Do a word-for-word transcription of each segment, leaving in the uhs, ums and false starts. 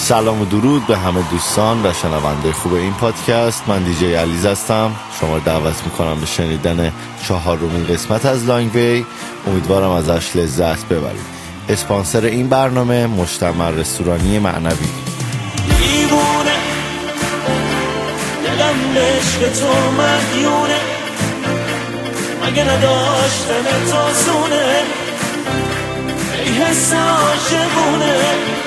سلام و درود به همه دوستان و شنونده خوب این پادکست. من دیجی علیز هستم. شما رو دعوت میکنم به شنیدن چهارمین قسمت از لانگ وی. امیدوارم ازش لذت ببرید. اسپانسر این برنامه مجتمع رستورانی معنوی. دیوونه دلم عشق تو مدیونه، مگه نداشتن تو زونه، ای حس عاشقونه.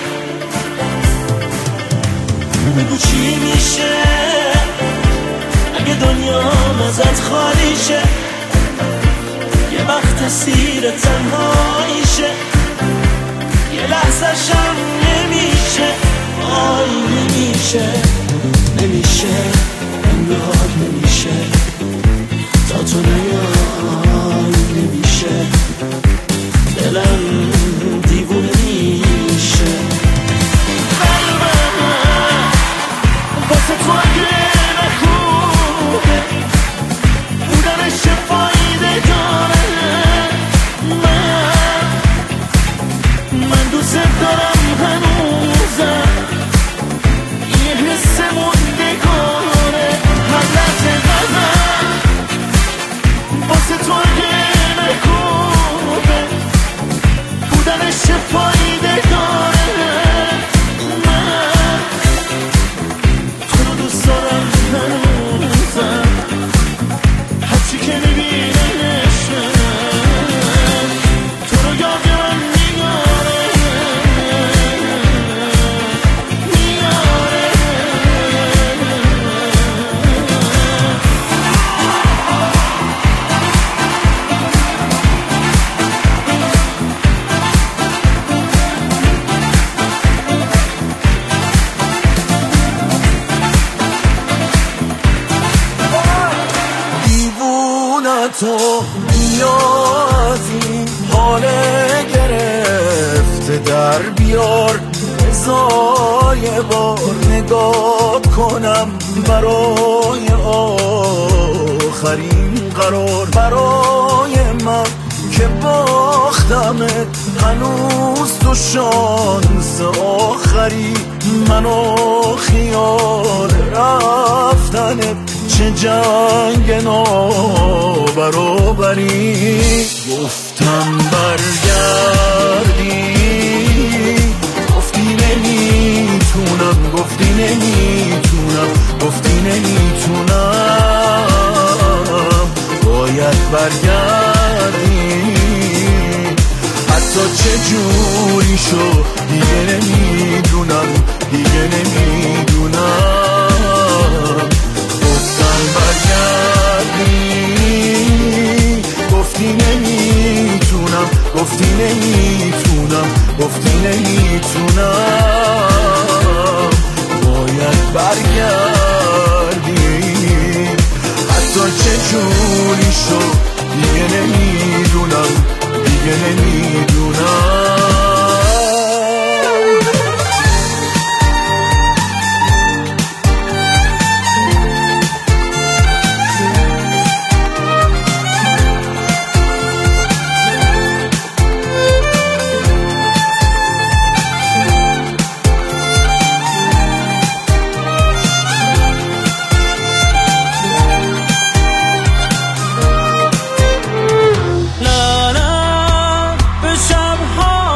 بگو چی میشه اگه دنیا ازت خالی شه، یه وقت اسیر تنهاییشه، یه لحظه شم نمیشه، آی نمیشه نمیشه انگار نمیشه، تا تو نیای نمیشه، دلم دیوونه میشه. قلبم واسه تو اگه نخوبه بودنش چه فایده داره، من من دوست دارم هنوزم، یه حس موندگاره، هر لحظه قلبم واسه تو اگه نخوبه بودنش چه فایده داره، من تو رو دوست دارم هنوزم، هرچی که میبینمش من تو رو یاد من میاره میاره. دیوونه تو بیا از این حال گرفته در بیار، هزار بار نگاه کنم برای آخرین قرار، برای من که باختمت هنوز تو شانس آخری، منو خیال رفتنت چه جنگ نابرابری. گفتم برگردی گفتی نمیتونم، گفتی نمیتونم، گفتی نمیتونم، باید برگردی حتی چه جوری شو دیگه نمیدونم، دیگه نمیدونم. گفتم برگردی گفتی نمیتونم، گفتی نمیتونم، گفتی نمیتونم، باید برگردی حتی چه جوری شو دیگه نمیدونم، دیگه نمیدونم. نه نه به شبها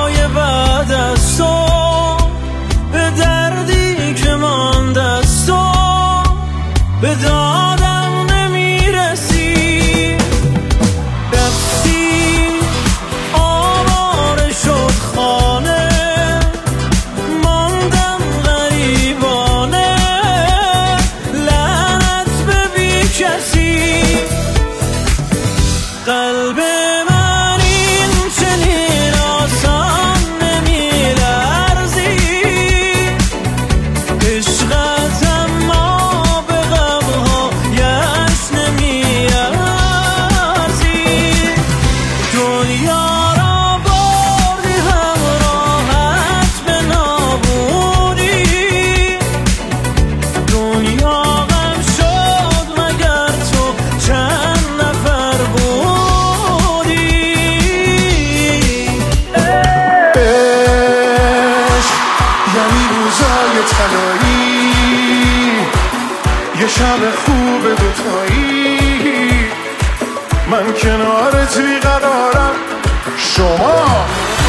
شب خوب دوتایی، من کنارت بیقرارم. شما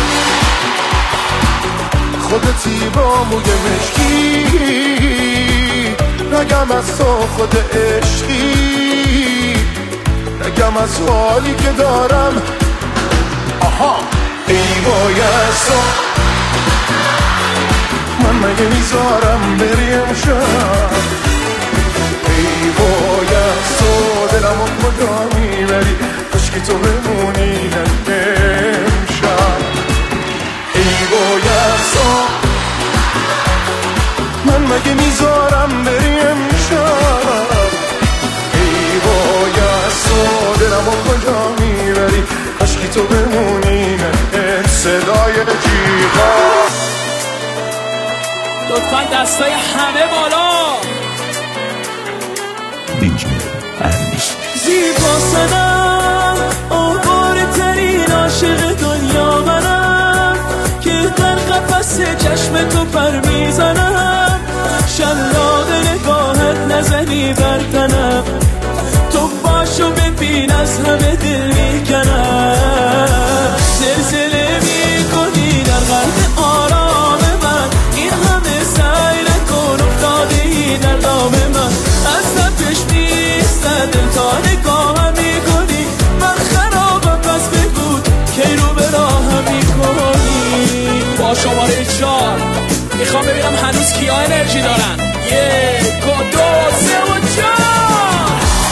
خودتی با موی مشکی، نگم از تو خود عشقی، نگم از حالی که دارم. آها ای وای از تو، من مگه میذارم بری امشب؟ ای وای از تو، دلمو کجا میبری؟ کاشکی تو بمونی امشب. ای وای از تو، من مگه میذارم بری امشب؟ ای وای از تو، دلمو کجا میبری؟ کاشکی تو بمونی نه. صدای جیغا لطفاً دستای همه بالا. دیجی هرمیش زیبا سنم، آواره ترین عاشق دنیا منم، که در قفس چشم تو پر میزنم. شلاق نگاهت نزنی بردنم، تو باشو ببین از همه دل میکنم. زلزله میکنی در قلب آرام من، این همه سعی نکن افتاده ای در دام من. از تپش میستد دل تا نگاهم میکنی، من خرابم پس بگو کی رو به راهم میکنی. با شماره چار میخوام ببینم هنوز کیا انرژی دارن. یک و دو سه و چار.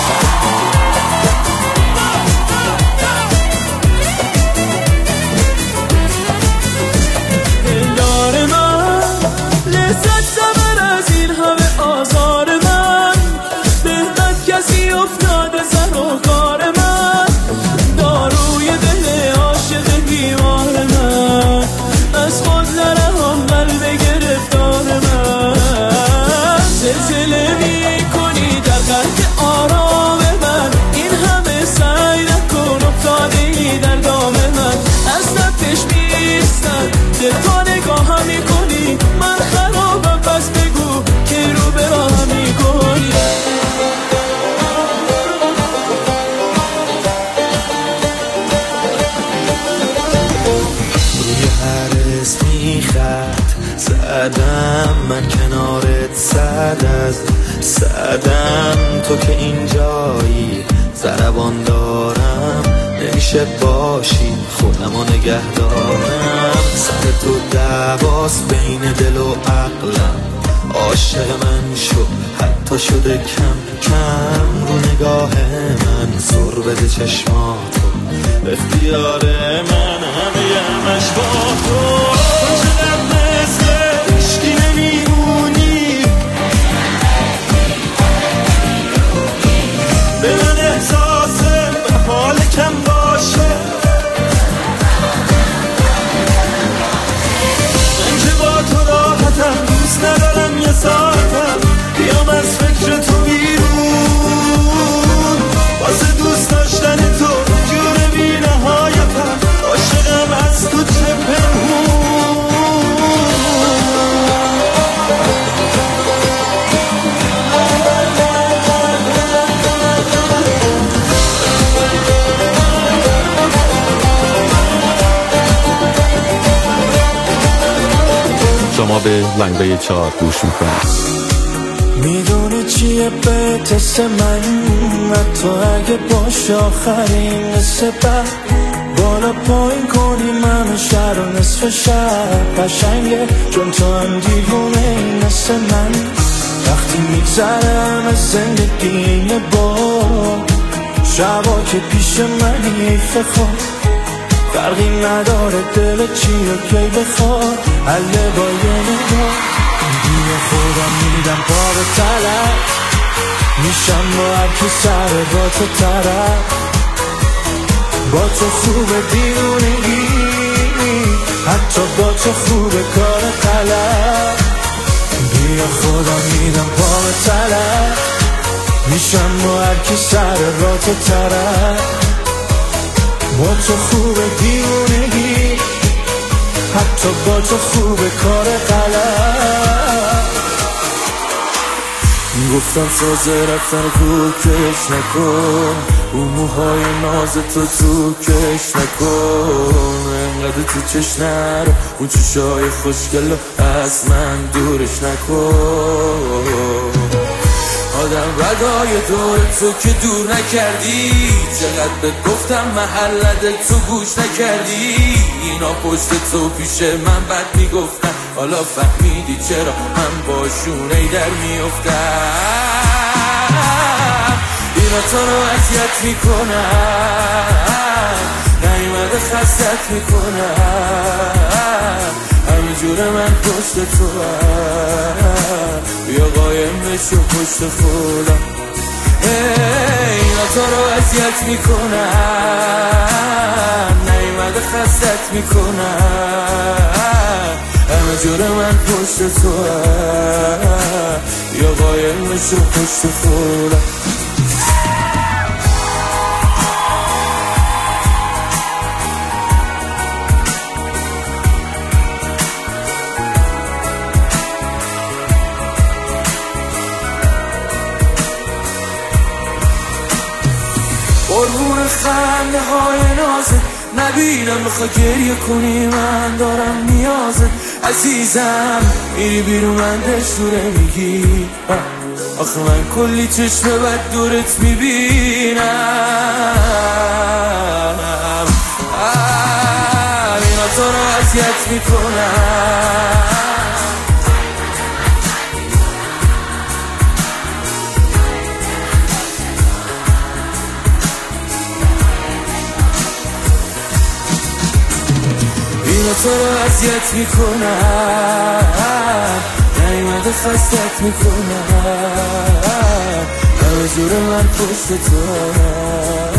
دلدار من لذت زبر از این همه آزار من، بهتر کسی افتاده سر و کار من. داروی دل عاشق بیمار من، از خود نرهم قلب گرفتار من. زلزله میکنی در قلب آرام من، این همه سعی نکن افتاده ای در دام من. از تپش میستم دل تا نگاهم میکنی، من خرابم پس بگو که رو به راهم میکنی. روی هر اسمی خط زدم، من کنارت صد از صدم. تو که اینجایی ضربان دارم، نمیشه باشی خودمو نگه دارم. سر تو دعواست بین دل و عقلم، عاشق من شد حتی شده کم کم. رو نگاه من زور بده چشماتو، اختیار من همه همش با تو. تو چقدر مثل عشقی نمیمونی، به من احساسم به حال کم باشه. من که با تو راحتم، دوست ندارم یه ساعتم بیام از فکر تو بیرون. واسه دوست داشتن تو جور بی نهایتم، عاشقم از تو چه پنهون. شما به لنگوی چهار گوش میکنید. میدونی چیه بهتست من، حتی اگه باشه آخرین نصف بعد. بالا پایین کنی منو شهر و نصف شب قشنگه، چون تو هم دیوونه این مثل من. وقتی میگذرم از زندگی اینه با شبا که پیش من حیف خواب، فرقی نداره دل چی و کی بخواد، حله با یه نگاه. بیا خودم میدم پا به طلب، میشم با هر کی سر با تو طرف. با تو خوبه دیوونگی، حتی با تو خوبه کار غلط. بیا خودم میدم پا به طلب، میشم با هر کی سر با تو طرف. با تو خوبه دیوونگی، حتی با تو خوبه کار غلط. میگفتم سازه رفتن تو کش نکن، اون موهای ناز تو تو کش نکن، انقدر تو چش نرو، اون چشای خوشگل از من دورش نکن. آدم ردای دور تو که دور نکردی، چقدر بهت گفتم محلت تو گوش نکردی. اینا پشت تو پیش من بد میگفتن، حالا فهمیدی چرا هم باشون ای در میافتم. اینا تو رو اذیت میکنن، نیومده خستت میکنن، همه جور من پشت تو هم، بیا قایم بشو پشت خودم. اینا تو رو اذیت میکنن، نیومده خستت میکنن، همه جور من پشت تو هم، بیا قایم بشو پشت خودم. قربون خنده های نازه نبینم، بخوا گریه کنی من دارم نیازه. عزیزم میری بیرون من دشوره میگی، آخه من کلی چشم بد دورت میبینم. اینا تو رو اذیت میکنم، اینا تو رو اذیت میکنن، نیومده خستت میکنن، همه جور من پشت تو هم.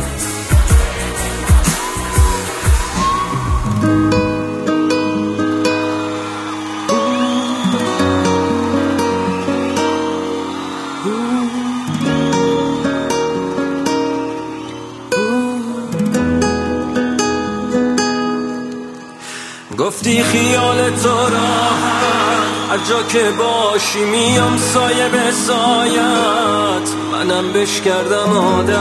گفتی خیال تو راحت، هر جا که باشی میام سایه به سایت، منم بش کردم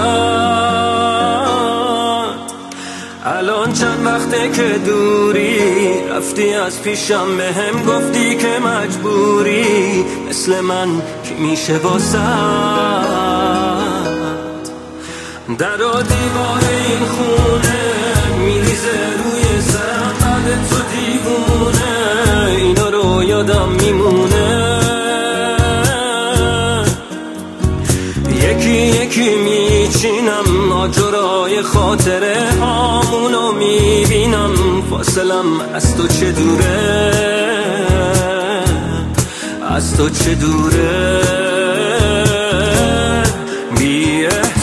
عادت. الان چند وقته که دوری، رفتی از پیشم بهم گفتی که مجبوری، مثل من کی میشه واسط. در و دیوار این خونه میریزه روی سرم، تو دیوونه اینا رو یادم میمونه. یکی یکی میچینم ماجرای خاطره هامونو میبینم، فاصلم از تو چه دوره، از تو چه دوره. بی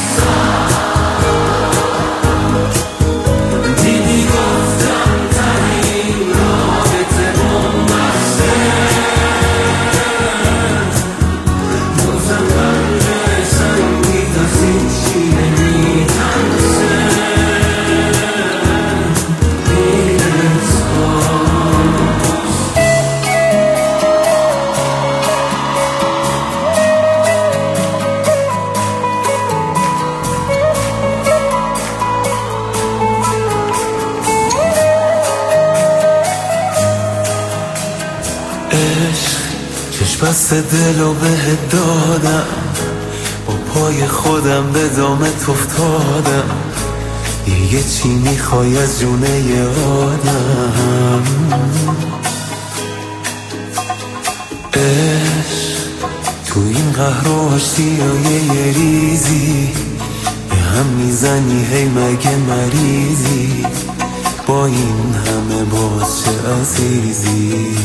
بست دلو بهت دادم، با پای خودم به دامت افتادم، دیگه چی میخوای از جونه ی آدم. عشق تو این قهر و آشتیای یه ریزی، به هم میزنی هی مگه مریضی، با این همه باز چه عزیزی.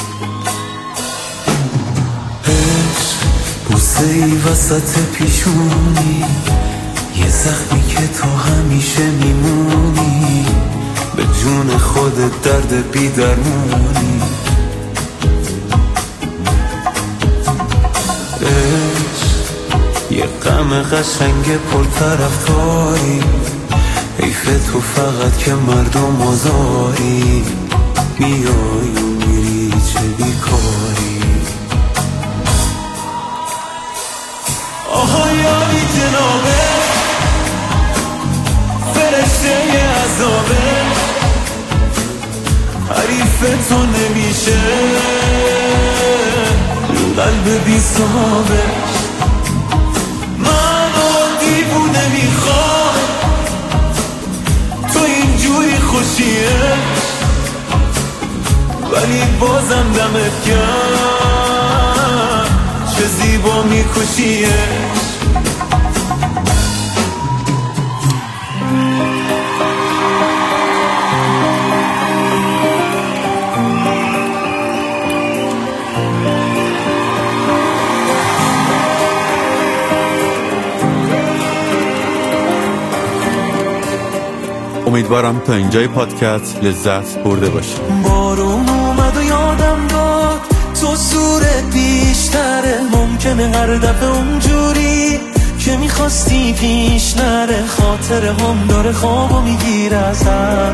بوسه ای وسط پیشونی، یه زخمی که تو همیشه میمونی، به جون خودت درد بی درمونی. عشق یه غم قشنگ پر طرفداری، حیف تو فقط که مردم آزاری، میای و میری چه بیکاری. کیف تو نمیشه رو قلب بی صاحبش. منو دیوونه میخوای تو اینجوری خوشیه ولی بازم دمت گرم چه زیبا میکشیه. امیدوارم تا اینجای پادکست لذت برده باشی. بارون اومد و یادم داد تو صورت بیشتره، ممکنه هر دفعه اونجوری که میخواستی پیش نره. خاطر هم داره خوابو میگیره ازم،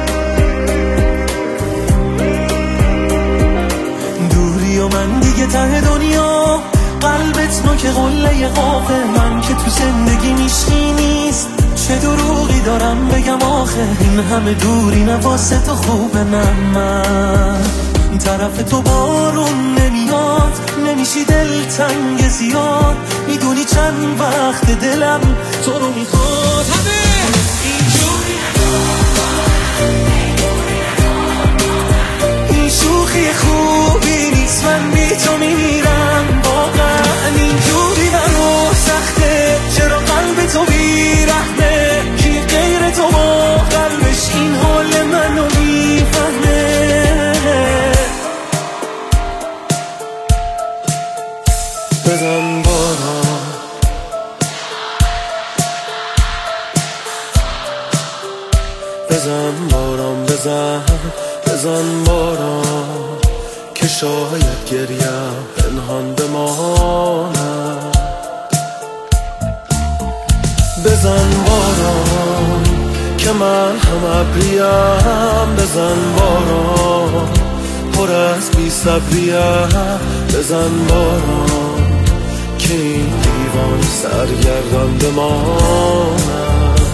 دوری و من دیگه ته دنیا، قلبت نوک قله قافه. من که تو زندگی میشکی نیست، چه دروغی دارم بگم آخه. این همه دوری نواسه تو خوبه، نه من طرف تو بارون نمیاد، نمیشی دل تنگ زیاد. میدونی چند وقت دلم تو رو میخواد. همه اینجوری این شوخی خوبی نیست، من بی تو میمیرم. واقعا اینجوری برو سخته، چرا قلب تو بیرحمه؟ کی غیر تو با قلبش این حال منو میفهمه؟ بزن باران بزن باران بزن بزن باران که شاید گریم پنهان بمانم. بزن باران که من هم ابریم، بزن باران پر از بی صبریم. بزن باران که این دیوان سرگردان بمانم.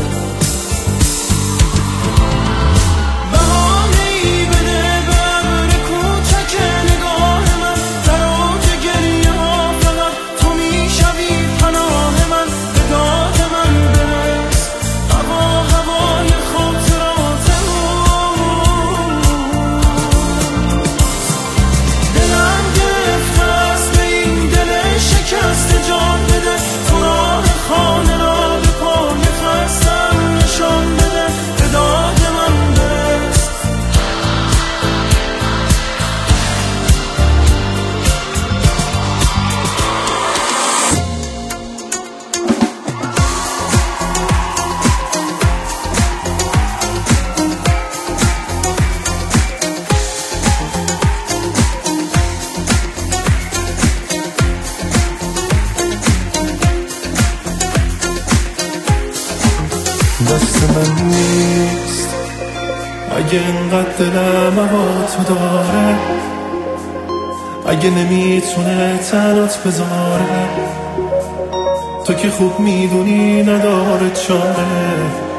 دست من نیست اگه اینقدر دلم هوا تو داره، اگه نمیتونه تنات بذاره. تو که خوب میدونی نداره چاره.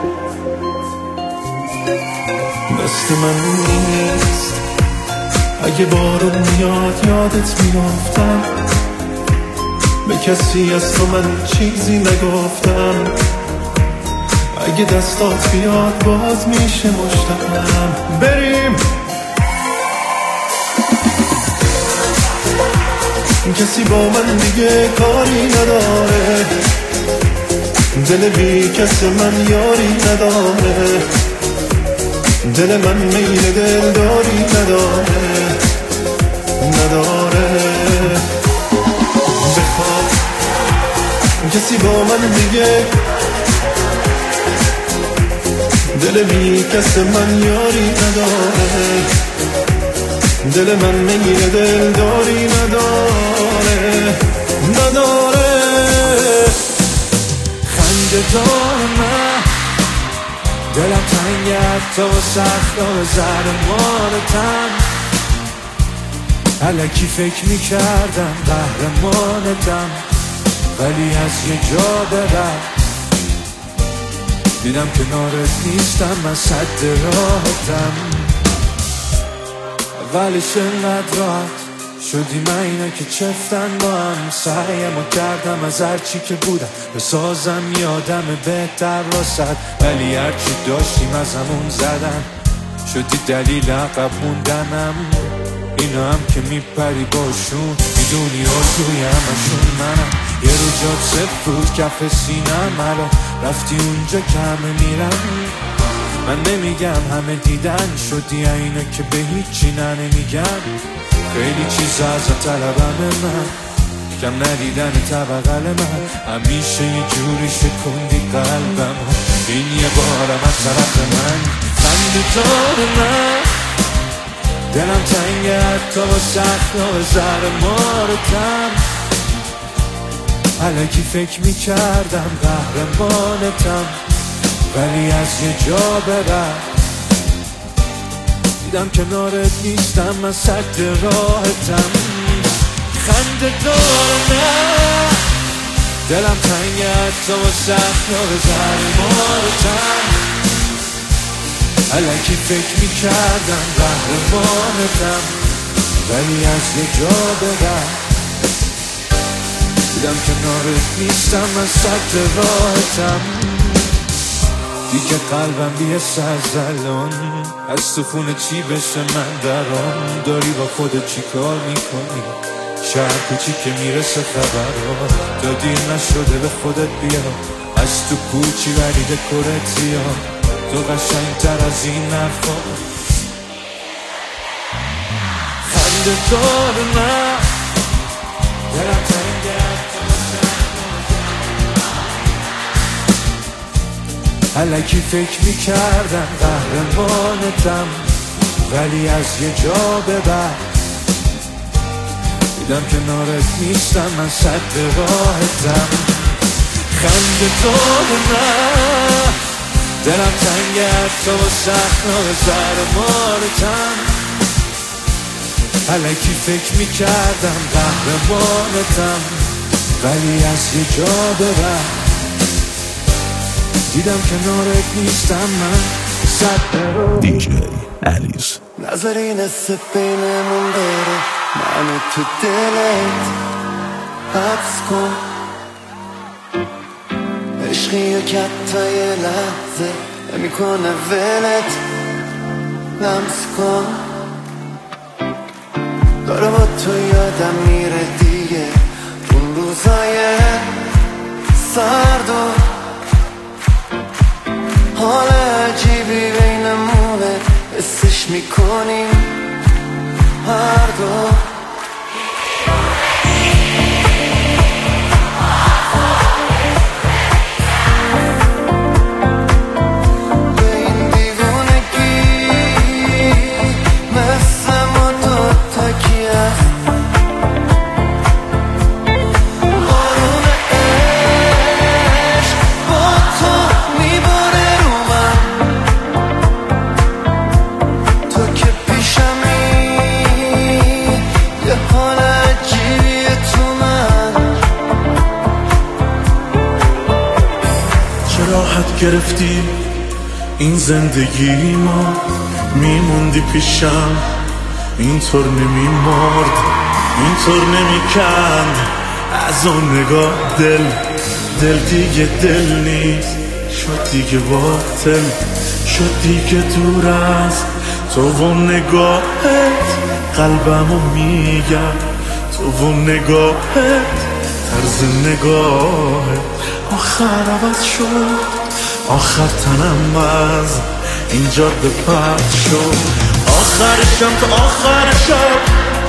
دست من نیست اگه بارون میاد یادت میافتم، به کسی از تو من چیزی نگفتم. اگه دستات بیاد باز میشه مشتاقم. بریم کسی با من دیگه کاری نداره، دل بی کس من یاری نداره. دل من میل دل داری نداره نداره. بخواب کسی با من دیگه، دل بی کس من یاری نداره. دل من میل دل داری نداره نداره. خنده دار من دلم تنگت تو سخت و زرمانتم. الکی فکر میکردم قهرمانتم، ولی از یه جا برم دیدم کنارت نیستم، من صد راحتم. اولش انقدر راحت شدی من اینا که چفتن با هم سعیم و کردم از هرچی که بودم بسازم یادم بهتر واسد، ولی هرچی داشتیم از همون زدن شدی دلیل عقب موندنم. اینا هم که میپری باشون میدونی آرزوی همشون منم. یه رو جات صفر بود کف سینم، الان رفتی اونجا که همه میرم. من نمیگم همه دیدن شدی اینا که به هیچی نه نمیگم. خیلی چیز از طلبم من کم ندیدن طبقل من. همیشه یه جوری شکوندی قلبم، این یه بارم از طرف من خنده دار من. دلم تنگه حتی با سخت و زر مارتم. الکی فکر میکردم قهرمانتم، ولی از یه جا به بعد دیدم کنارت نیستم، من سد راحتم. خنده دارم دلم تنگه حتی با سخت و زر مارتم. الکی فکر میکردم قهرمانتم، ولی از یه جا به بعد دیدم کنارت نیستم، من سد راحتم. دیگه قلبم بیه سرزلان از تو خونه چی بشه من درام. داری با خودت چی کار میکنی؟ شهر کوچی که میرسه خبرها تا دیر نشده به خودت بیا. از تو کوچی ولی دکورت زیاد، تو قشنگ تر از این نفا. خنده دار من دلم تنگه الکی فکر میکردم قهرمانتم، ولی از یه جا به بعد دیدم کنارت نیستم، من سد راحتم. خنده دار من دلم تنگه حتی با سخت و زر مارتم. الکی فکر میکردم قهرمانتم، ولی از یه جا به بعد دیدم کنارت نیستم، من صد رو دی جی الیز. نظری نصف بینمون بره، منو تو دلت حبس کن. عشقی و کت تا یه لحظه نمیکنه ولت لمس کن. داره با تو یادم میره دیگه اون روزای سرد و حال عجیبی بینمونه حسش میکنیم هر دو. گرفتی این زندگی ما، میموندی پیشم اینطور نمیمرد اینطور نمیکند از اون نگاه. دل دل دیگه دل نیست، شد دیگه باطل، شد دیگه دور از تو و نگاهت. قلبمو میگم تو و نگاهت، طرز نگاهت آخر عوض شد. آخر تنم از این جاده پرد شد. آخرشم تو آخر شب،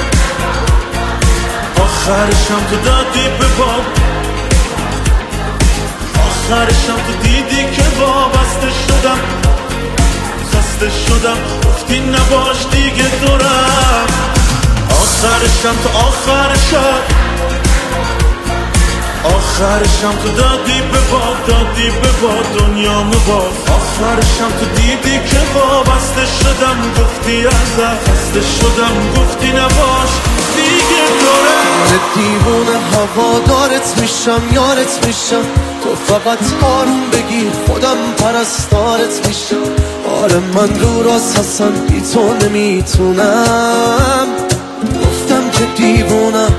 آخرشم تو دادی به باب، آخرشم تو دیدی که وابسته شدم، خسته شدم گفتی نباش دیگه دورم. آخرشم تو آخر شب، آخرشم تو دادی به باد، دادی به باد دنیامو باز. آخرشم تو دیدی که وابسته شدم، گفتی ازم خسته شدم گفتی نباش دیگه دورم. دیوونه هوادارت میشم یارت میشم، تو فقط آروم بگیر خودم پرستارت میشم. آره من رو راست هستم بی تو نمیتونم، گفتم که دیوونم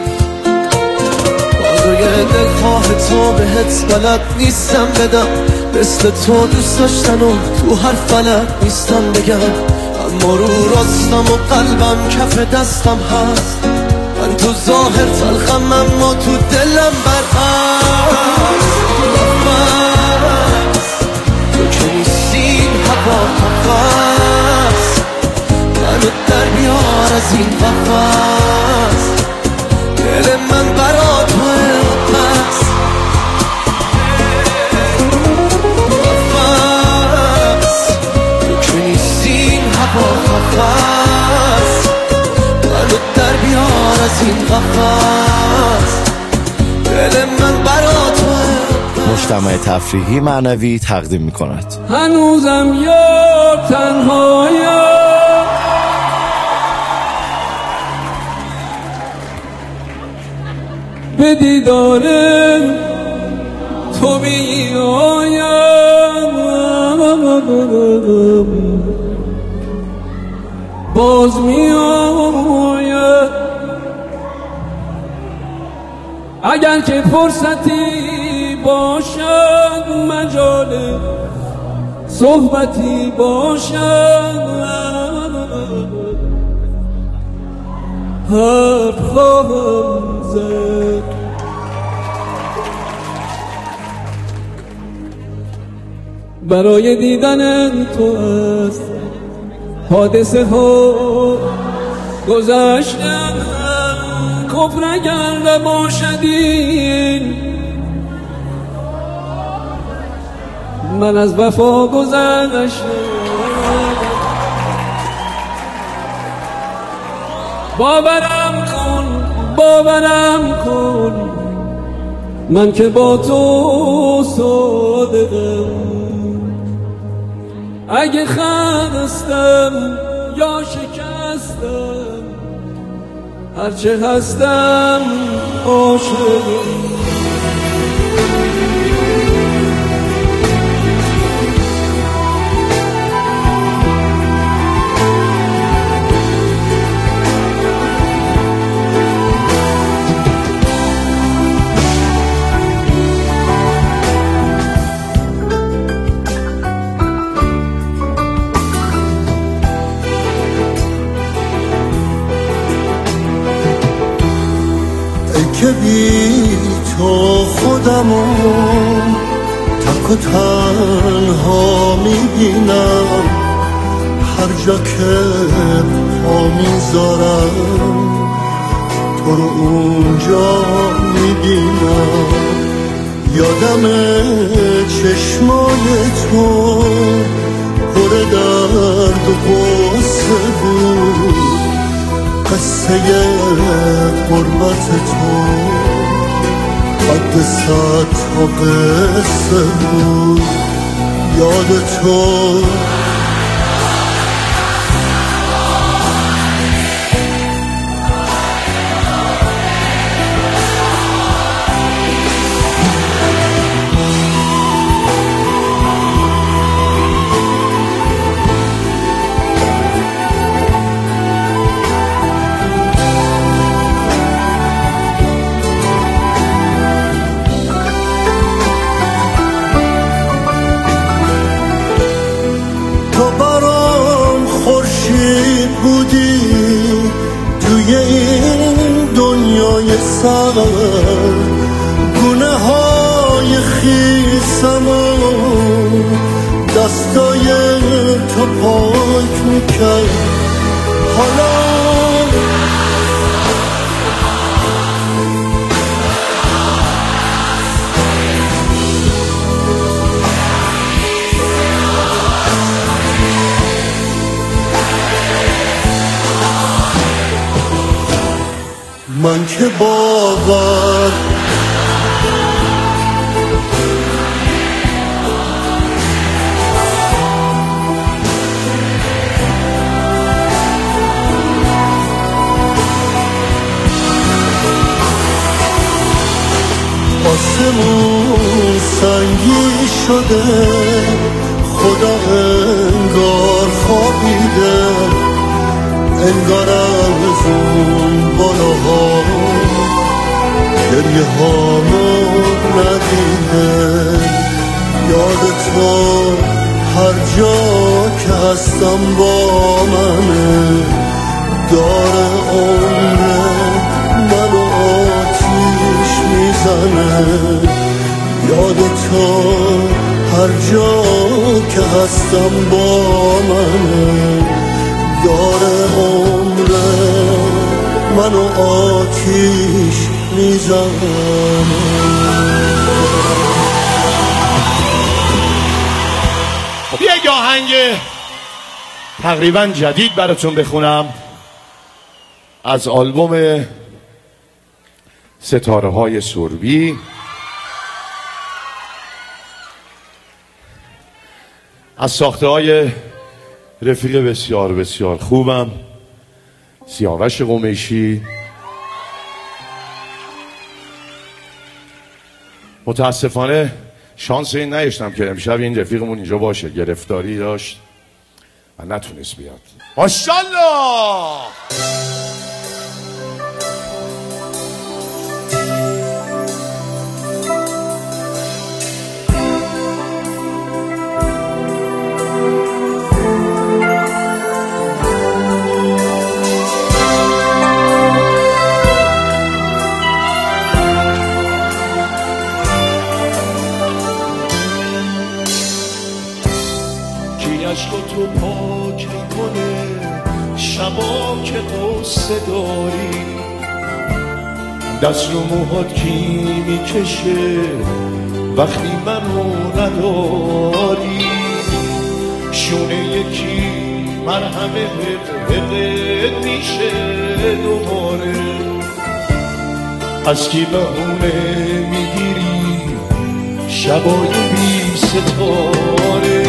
بازوی دلخواه تو بهت بلد نیستم بدم، مثل تو دوست داشتن و تو هر فلک نیستم بگم، اما رو راستم و قلبم کف دستم هست، من تو ظاهر تلخم اما تو دلم برعکس، تو که نیستی هوا قفص، منو در بیار از این قفص، دل من برا توه بس، قفص تو که نیستی هوا قفص، منو در بیار از این قفص، دل من برا توه. مجتمع تفریحی معنوی تقدیم می کند. هنوزم یار تنهایم، به دیدار تو می آیم، باز می آیم، اگر که فرصتی باشد مجال صحبتی باشد، حرف خواهم زد. برای دیدن تو است حادثه ها گذشتن، کفر اگر نباشدین من از وفا گذشتم، باورم کن باورم کن من که با تو صادقم، اگه خستم یا شکستم هرچه هستم عاشقم. که بی تو خودمو تک و تنها میبینم، هر جا که پا میذارم تو رو اونجا میبینم، یادم چشمای تو پر درد و غصه بود، قصه غربت تو قد صد تا قصه بود، یاد تو بودی توی این دنیای سر، گونه های خیسم و دستای تو پاک میکرد، حالا من که باور آسمون سنگی شده، خدا انگار از اون بالاها گریه هامو ندیده. یاد تو هر جا که هستم با منه، داره عمر منو آتیش میزنه. یاد تو هر جا که هستم با منه، داره عمر منو آتیش میزنه. یه آهنگ تقریبا جدید براتون بخونم از آلبوم ستاره های سربی. از ساخته های رفیق بسیار بسیار خوبم، سیاوش قمیشی. متاسفانه شانس این نداشتم که امشب این رفیقمون اینجا باشه، گرفتاری داشت و نتونست بیاد. ماشاءالله. تو پاک میکنه شبا که قصه داری، دست رو موهات کی میکشه وقتی منو نداری. شونه یکی مرهمه حقت میشه دوباره، از کی بهونه میگیری شبای بی ستاره.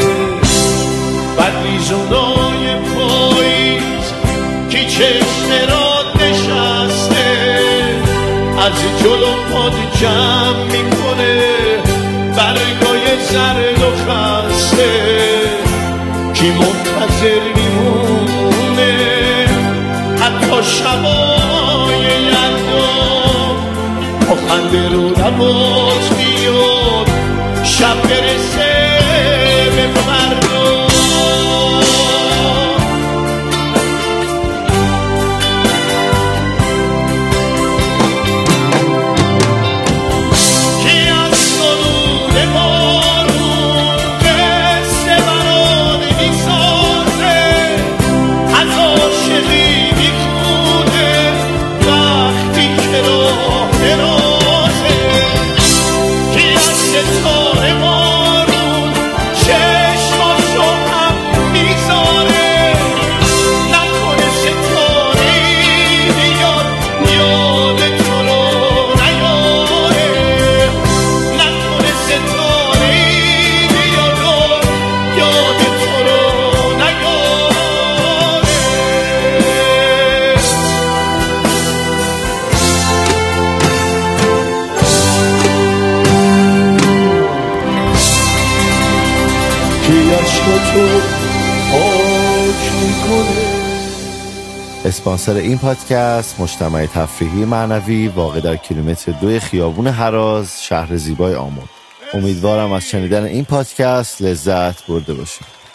بدریزونای پاییز کی چشم را نشسته، از جلو پاد جمع میکنه برگای زرد و خسته. کی منتظر میمونه حتی شبای یلدا، با خنده رو لباس بیاد شب برسه به فردا. اسپانسر این پادکست مجتمع تفریحی معنوی واقع در کیلومتر دوی خیابون هراز، شهر زیبای آمل. امیدوارم از شنیدن این پادکست لذت برده باشید.